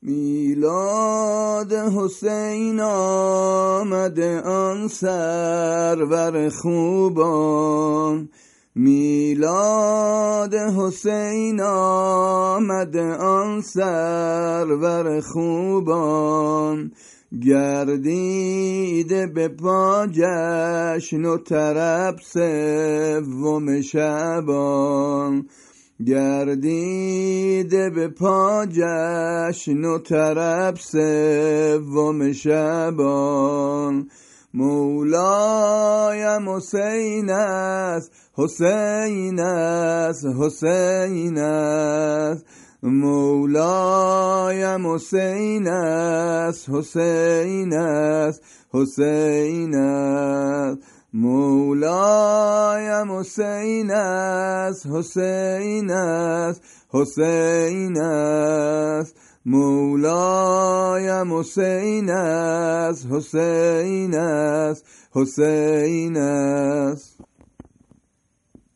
میلاد حسین آمده آن سرور خوبان، میلاد حسین آمده آن سرور خوبان. گردیده به پا جشن و طرب سوم شعبان، گردیده به پا جشن و طرب سوم شعبان. مولایم حسین است، حسین است، حسین است، مولایم حسین است، حسین است، حسین است، مولایم حسین است، حسین است، حسین است، مولایم حسین است، حسین است، حسین است.